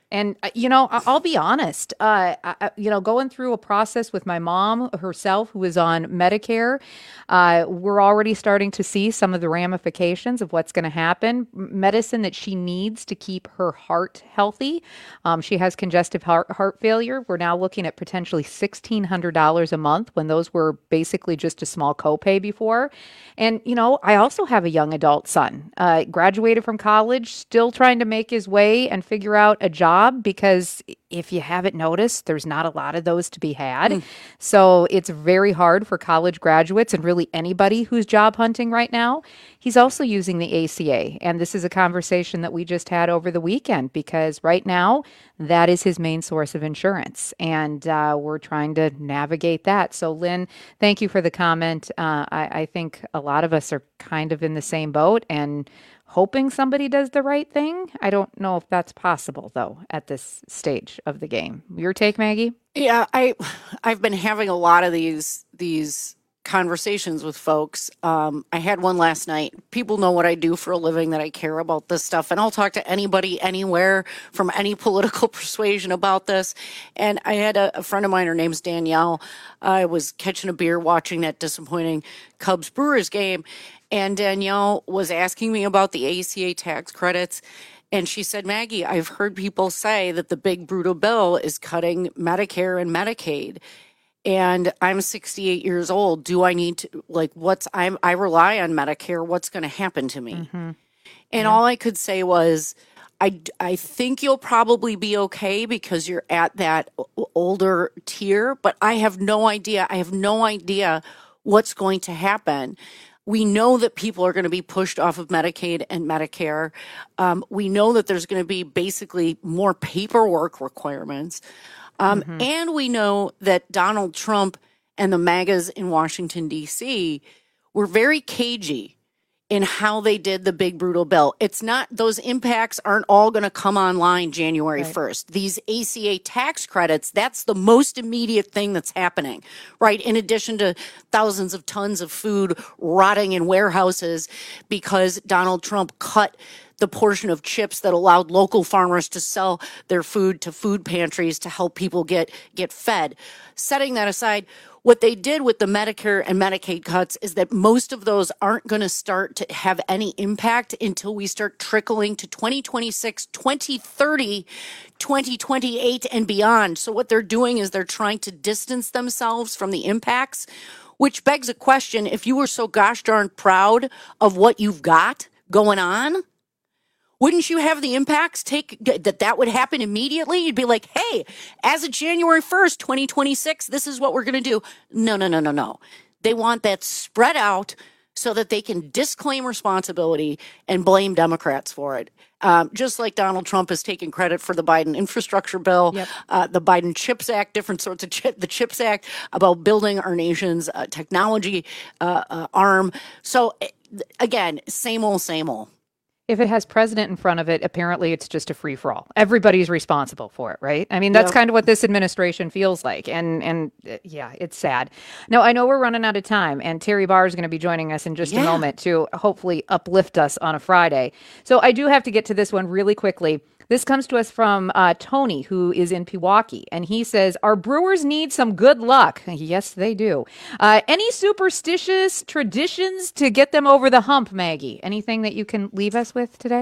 And, I'll be honest, going through a process with my mom herself, who is on Medicare, we're already starting to see some of the ramifications of what's going to happen. Medicine that she needs to keep her heart healthy. She has congestive heart failure. We're now looking at potentially $1,600 a month when those were basically just a small copay before. And, I also have a young adult son, graduated from college, still trying to make his way and figure out a job, because if you haven't noticed, there's not a lot of those to be had. So it's very hard for college graduates and really anybody who's job hunting right now. He's also using the ACA. And this is a conversation that we just had over the weekend, because right now that is his main source of insurance. And we're trying to navigate that. So Lynn, thank you for the comment. I think a lot of us are kind of in the same boat and hoping somebody does the right thing. I don't know if that's possible, though, at this stage of the game. Your take, Maggie? Yeah, I've been having a lot of these conversations with folks. I had one last night. People know what I do for a living, that I care about this stuff, and I'll talk to anybody, anywhere, from any political persuasion about this. And I had a friend of mine, her name's Danielle. I was catching a beer watching that disappointing Cubs-Brewers game, and Danielle was asking me about the ACA tax credits. And she said, Maggie, I've heard people say that the big brutal bill is cutting Medicare and Medicaid. And I'm 68 years old. Do I need to, I rely on Medicare. What's going to happen to me? Mm-hmm. And all I could say was, I think you'll probably be okay because you're at that older tier, but I have no idea. I have no idea what's going to happen. We know that people are going to be pushed off of Medicaid and Medicare. We know that there's going to be basically more paperwork requirements. And we know that Donald Trump and the MAGAs in Washington, D.C. were very cagey in how they did the big brutal bill. It's not, those impacts aren't all going to come online January 1st. These ACA tax credits, that's the most immediate thing that's happening, right? In addition to thousands of tons of food rotting in warehouses because Donald Trump cut the portion of chips that allowed local farmers to sell their food to food pantries to help people get fed. Setting that aside, what they did with the Medicare and Medicaid cuts is that most of those aren't going to start to have any impact until we start trickling to 2026, 2030, 2028 and beyond. So what they're doing is they're trying to distance themselves from the impacts, which begs a question. If you were so gosh darn proud of what you've got going on, wouldn't you have the impacts that would happen immediately? You'd be like, hey, as of January 1st, 2026, this is what we're going to do. No. They want that spread out so that they can disclaim responsibility and blame Democrats for it. Just like Donald Trump has taken credit for the Biden infrastructure bill, the Biden CHIPS Act, different sorts of the CHIPS Act about building our nation's technology arm. So again, same old. If it has president in front of it, apparently it's just a free-for-all. Everybody's responsible for it, right? I mean, that's kind of what this administration feels like. And yeah, it's sad. Now, I know we're running out of time, and Terry Barr is going to be joining us in just a moment to hopefully uplift us on a Friday. So I do have to get to this one really quickly. This comes to us from Tony, who is in Pewaukee, and he says, our Brewers need some good luck. Yes, they do. Any superstitious traditions to get them over the hump, Maggie? Anything that you can leave us with today?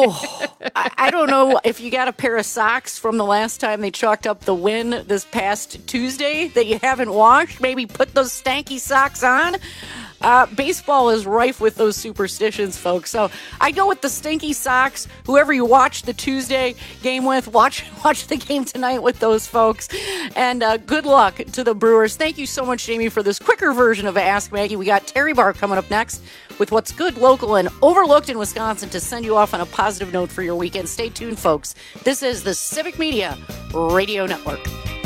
I don't know if you got a pair of socks from the last time they chalked up the win this past Tuesday that you haven't washed. Maybe put those stanky socks on. Baseball is rife with those superstitions, folks. So I go with the stinky socks. Whoever you watch the Tuesday game with, watch the game tonight with those folks. And good luck to the Brewers. Thank you so much, Jamie, for this quicker version of Ask Maggie. We got Terry Barr coming up next with what's good, local, and overlooked in Wisconsin to send you off on a positive note for your weekend. Stay tuned, folks. This is the Civic Media Radio Network.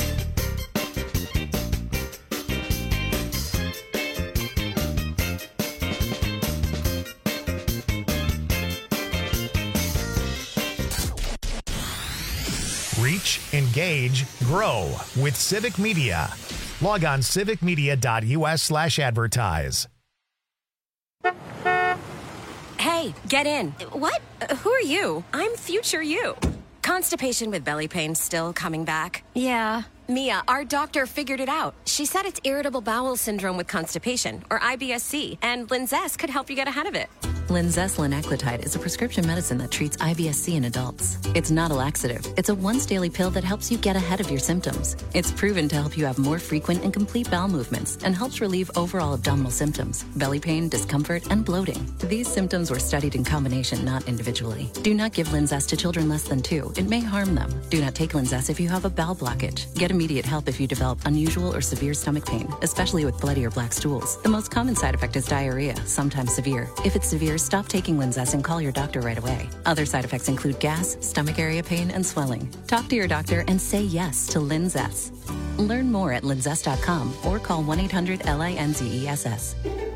Reach, engage, grow with Civic Media. Log on civicmedia.us/advertise. Hey, get in. What? Who are you? I'm future you. constipation with belly pain still coming back? Yeah. Mia, our doctor figured it out. She said it's irritable bowel syndrome with constipation, or IBS-C, and Linzess could help you get ahead of it. Linzess linaclotide is a prescription medicine that treats IBS-C in adults. It's not a laxative. It's a once-daily pill that helps you get ahead of your symptoms. It's proven to help you have more frequent and complete bowel movements and helps relieve overall abdominal symptoms, belly pain, discomfort, and bloating. These symptoms were studied in combination, not individually. Do not give Linzess to children less than 2. It may harm them. Do not take Linzess if you have a bowel blockage. Get immediate help if you develop unusual or severe stomach pain, especially with bloody or black stools. The most common side effect is diarrhea, sometimes severe. If it's severe, stop taking Linzess and call your doctor right away. Other side effects include gas, stomach area pain, and swelling. Talk to your doctor and say yes to Linzess. Learn more at linzess.com or call 1-800-LINZESS.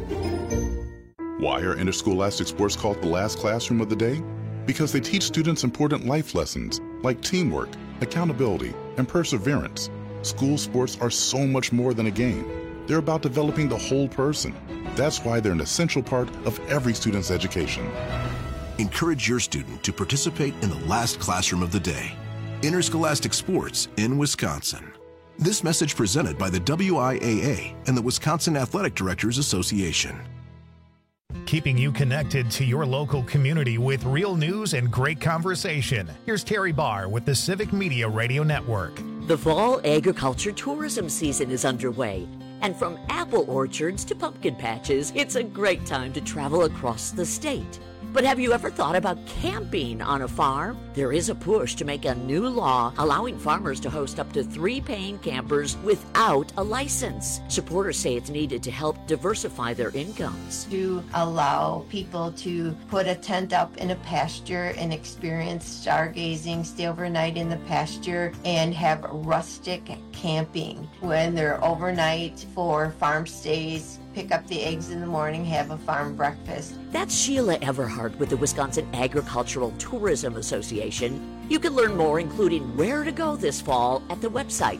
Why are interscholastic sports called the last classroom of the day? Because they teach students important life lessons like teamwork, accountability, and perseverance. School sports are so much more than a game. They're about developing the whole person. That's why they're an essential part of every student's education. Encourage your student to participate in the last classroom of the day. Interscholastic sports in Wisconsin. This message presented by the WIAA and the Wisconsin Athletic Directors Association. Keeping you connected to your local community with real news and great conversation. Here's Terry Barr with the Civic Media Radio Network. The fall agriculture tourism season is underway. And from apple orchards to pumpkin patches, it's a great time to travel across the state. But have you ever thought about camping on a farm? There is a push to make a new law allowing farmers to host up to 3 paying campers without a license. Supporters say it's needed to help diversify their incomes. To allow people to put a tent up in a pasture and experience stargazing, stay overnight in the pasture, and have rustic camping when they're overnight for farm stays. Pick up the eggs in the morning, have a farm breakfast. That's Sheila Everhart with the Wisconsin Agricultural Tourism Association. You can learn more, including where to go this fall, at the website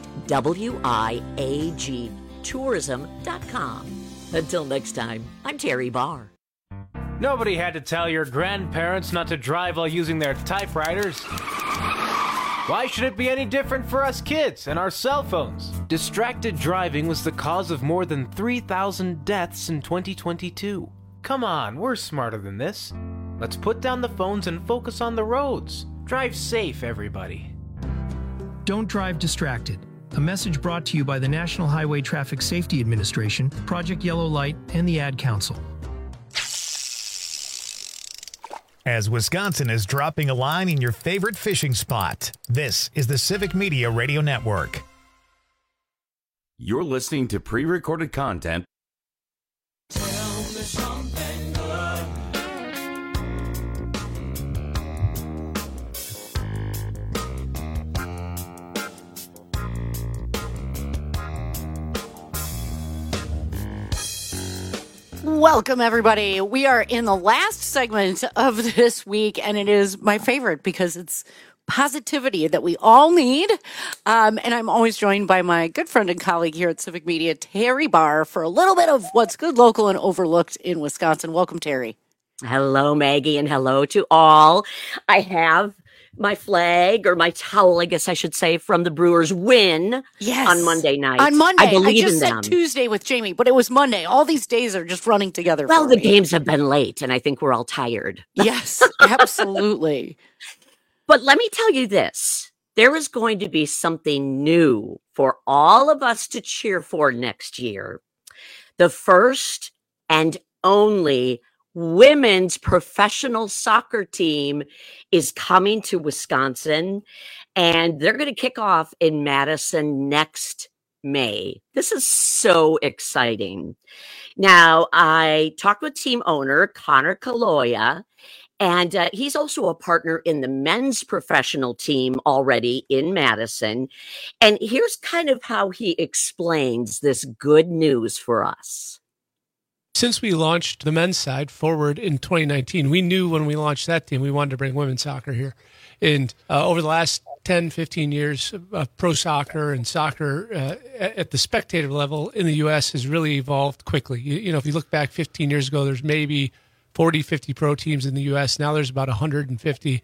wiagtourism.com. Until next time, I'm Terry Barr. Nobody had to tell your grandparents not to drive while using their typewriters. Why should it be any different for us kids and our cell phones? Distracted driving was the cause of more than 3,000 deaths in 2022. Come on, we're smarter than this. Let's put down the phones and focus on the roads. Drive safe, everybody. Don't drive distracted. A message brought to you by the National Highway Traffic Safety Administration, Project Yellow Light, and the Ad Council. As Wisconsin is dropping a line in your favorite fishing spot, this is the Civic Media Radio Network. You're listening to pre-recorded content. Tell me something good. Welcome, everybody. We are in the last segment of this week, and it is my favorite because it's positivity that we all need. And I'm always joined by my good friend and colleague here at Civic Media, Terry Barr, for a little bit of what's good, local, and overlooked in Wisconsin. Welcome, Terry. Hello, Maggie, and hello to all. I have my flag, or my towel, I guess I should say, from the Brewers' win on Monday night. On Monday. I believe I just in said them. Tuesday with Jamie, but it was Monday. All these days are just running together. Well, for the me. games have been late, and I think we're all tired. Yes, absolutely. But let me tell you this. There is going to be something new for all of us to cheer for next year. The first and only women's professional soccer team is coming to Wisconsin, and they're going to kick off in Madison next May. This is so exciting. Now, I talked with team owner Connor Kaloya, and he's also a partner in the men's professional team already in Madison. And here's kind of how he explains this good news for us. Since we launched the men's side forward in 2019, we knew when we launched that team, we wanted to bring women's soccer here. And over the last 10, 15 years, pro soccer and soccer at the spectator level in the U.S. has really evolved quickly. You know, if you look back 15 years ago, there's maybe 40, 50 pro teams in the U.S. Now there's about 150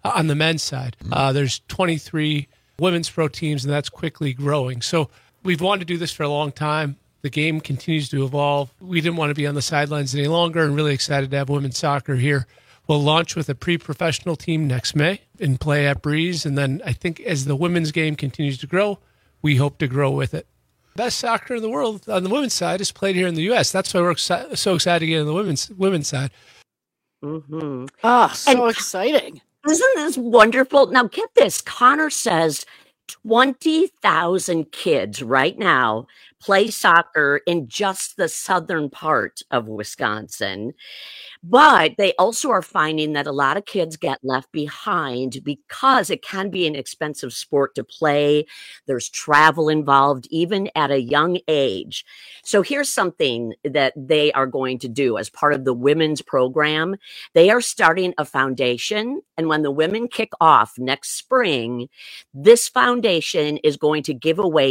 on the men's side. There's 23 women's pro teams, and that's quickly growing. So we've wanted to do this for a long time. The game continues to evolve. We didn't want to be on the sidelines any longer, and really excited to have women's soccer here. We'll launch with a pre-professional team next May and play at Breeze. And then I think as the women's game continues to grow, we hope to grow with it. Best soccer in the world on the women's side is played here in the U.S. That's why we're so excited to get on the women's side. Mm-hmm. So exciting. Isn't this wonderful? Now, get this. Connor says 20,000 kids right now play soccer in just the southern part of Wisconsin. But they also are finding that a lot of kids get left behind because it can be an expensive sport to play. There's travel involved, even at a young age. So here's something that they are going to do as part of the women's program. They are starting a foundation. And when the women kick off next spring, this foundation is going to give away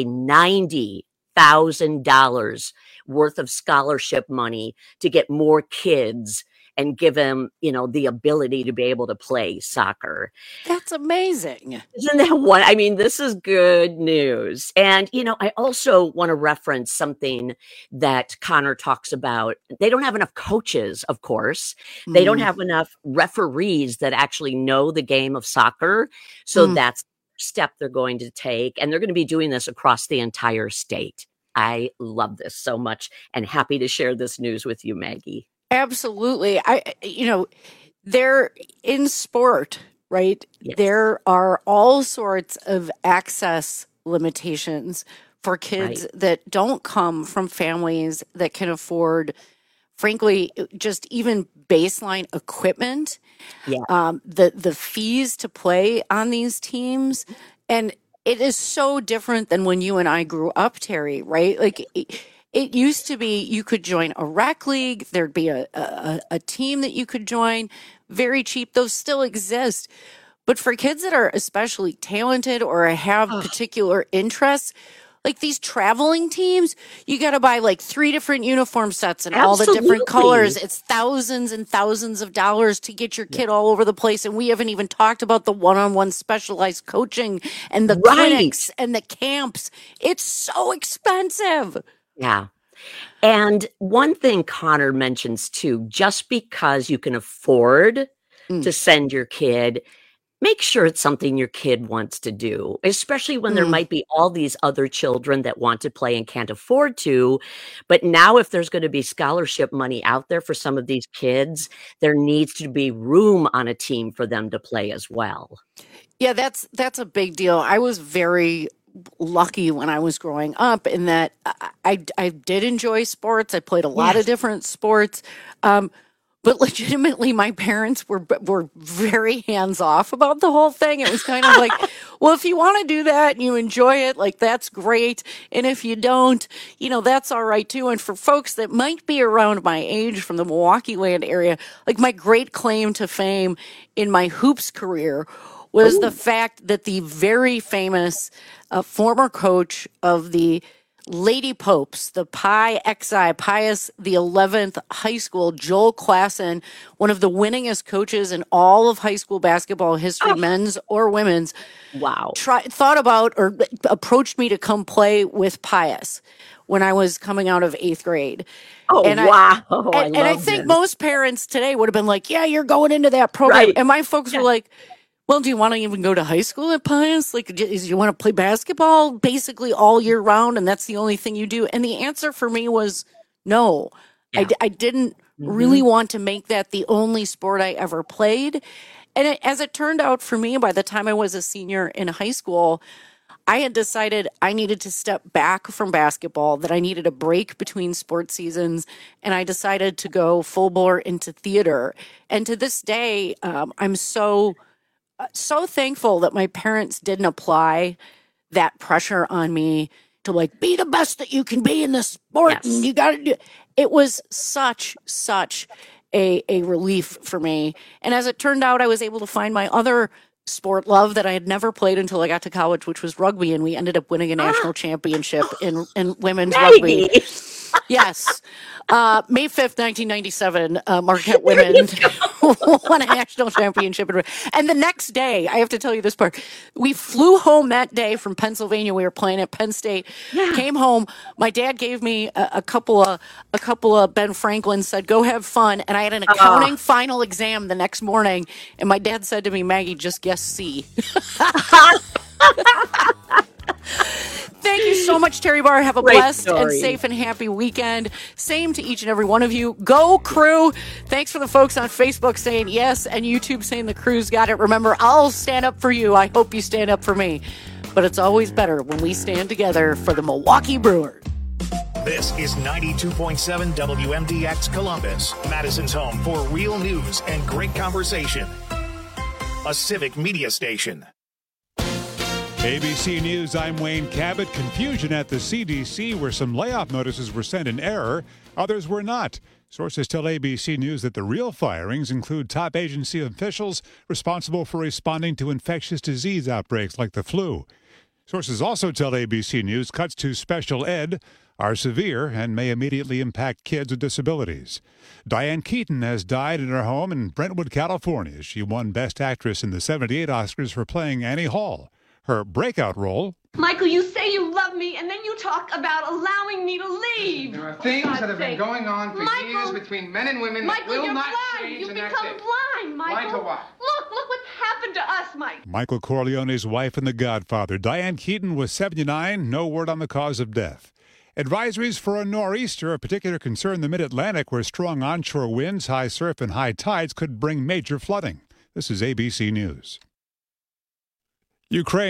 $90,000 worth of scholarship money to get more kids and give them, the ability to be able to play soccer. That's amazing. Isn't that one? I mean, this is good news. And, I also want to reference something that Connor talks about. They don't have enough coaches, of course. They don't have enough referees that actually know the game of soccer. So that's the step they're going to take. And they're going to be doing this across the entire state. I love this so much and happy to share this news with you, Maggie. Absolutely. They're in sport, right? Yes. There are all sorts of access limitations for kids that don't come from families that can afford, frankly, just even baseline equipment. Yeah. The fees to play on these teams. And it is so different than when you and I grew up, Terry, right? Like, it used to be you could join a rec league. There'd be a team that you could join, very cheap. Those still exist. But for kids that are especially talented or have particular interests, like these traveling teams, you got to buy like 3 different uniform sets and all the different colors. It's thousands and thousands of dollars to get your kid all over the place. And we haven't even talked about the one-on-one specialized coaching and the clinics and the camps. It's so expensive. Yeah. And one thing Connor mentions too, just because you can afford to send your kid, make sure it's something your kid wants to do, especially when there might be all these other children that want to play and can't afford to. But now if there's going to be scholarship money out there for some of these kids, there needs to be room on a team for them to play as well. Yeah, that's a big deal. I was very lucky when I was growing up in that I did enjoy sports. I played a lot of different sports. But legitimately, my parents were very hands off about the whole thing. It was kind of like, well, if you want to do that and you enjoy it, like that's great. And if you don't, that's all right too. And for folks that might be around my age from the Milwaukee land area, like my great claim to fame in my hoops career was the fact that the very famous former coach of the Lady Popes, the Pi Xi, Pius the 11th High School, Joel Klassen, one of the winningest coaches in all of high school basketball history, men's or women's. Wow. Thought about or approached me to come play with Pius when I was coming out of 8th grade. Oh, and wow. I think most parents today would have been like, yeah, you're going into that program. And my folks were like, well, do you want to even go to high school at Pius? Like, do you want to play basketball basically all year round and that's the only thing you do? And the answer for me was no. Yeah. I didn't really want to make that the only sport I ever played. And as it turned out for me, by the time I was a senior in high school, I had decided I needed to step back from basketball, that I needed a break between sports seasons, and I decided to go full bore into theater. And to this day, I'm so thankful that my parents didn't apply that pressure on me to like be the best that you can be in this sport. Yes. And you got to do. It was such a relief for me. And as it turned out, I was able to find my other sport love that I had never played until I got to college, which was rugby. And we ended up winning a national championship in women's rugby. Yes. May 5th, 1997, Marquette women won a national championship. And the next day, I have to tell you this part, we flew home that day from Pennsylvania. We were playing at Penn State. Came home. My dad gave me a couple of Ben Franklin, said, go have fun. And I had an accounting final exam the next morning. And my dad said to me, Maggie, just guess C. Thank you so much, Terry Barr. Have a blessed and safe and happy weekend. Same to each and every one of you. Go Crew. Thanks for the folks on Facebook saying yes and YouTube saying the Crew's got it. Remember, I'll stand up for you. I hope you stand up for me. But it's always better when we stand together for the Milwaukee Brewers. This is 92.7 WMDX Columbus, Madison's home for real news and great conversation. A civic media station. ABC News, I'm Wayne Cabot. Confusion at the CDC where some layoff notices were sent in error, others were not. Sources tell ABC News that the real firings include top agency officials responsible for responding to infectious disease outbreaks like the flu. Sources also tell ABC News cuts to special ed are severe and may immediately impact kids with disabilities. Diane Keaton has died in her home in Brentwood, California. She won Best Actress in the '78 Oscars for playing Annie Hall. Her breakout role... Michael, you say you love me, and then you talk about allowing me to leave. There are things that have been going on for years between men and women that will not change. You've become blind, Michael. Blind to what? Look what's happened to us, Mike. Michael Corleone's wife and The Godfather. Diane Keaton was 79. No word on the cause of death. Advisories for a nor'easter, a particular concern in the mid-Atlantic where strong onshore winds, high surf, and high tides could bring major flooding. This is ABC News. Ukraine